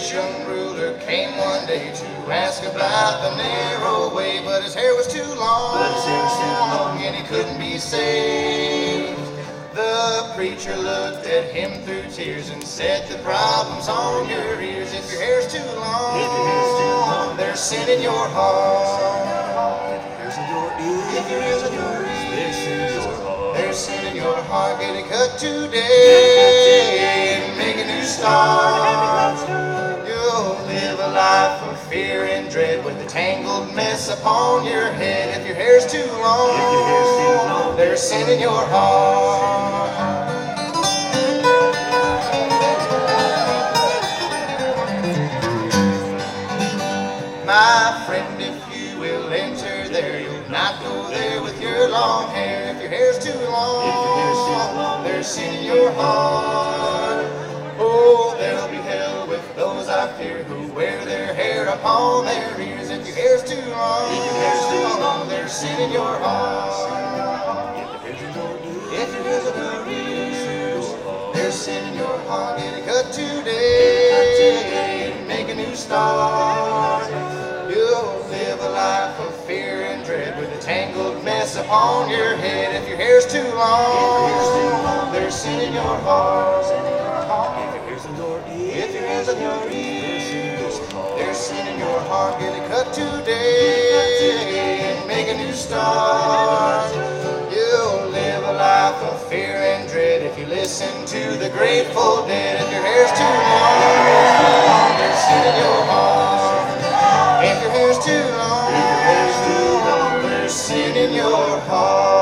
rich young ruler came one day to ask about the narrow way, but his hair was too long and he couldn't be saved. The preacher looked at him through tears and said, the problem's on your ears. If your hair's too long, there's sin in your heart. If your hair's in your ears, there's sin in your heart. Get it cut today and make a new start. You'll live a life of fear and dread with a tangled mess upon your head. If your hair's too long, there's sin in your heart. My friend, if you will enter there, you'll not go there with your long hair. If your hair's too long, there's sin in your heart. Oh, there'll be hell with those I fear who wear their hair upon their ears. If your hair's too long, there's sin in your heart. If your hair's in your ears, there's sin in your heart. Get it cut today and make a new start. You'll live a life of fear and dread with a tangled mess upon your head. If your hair's too long, there's sin in your heart. If your hair's in your ears, there's sin in your heart. Get it cut today and make a new start. You'll live a life of fear and dread if you listen to the Grateful Dead. If your hair's too long, there's sin in your heart. If your hair's too long, there's sin in your heart.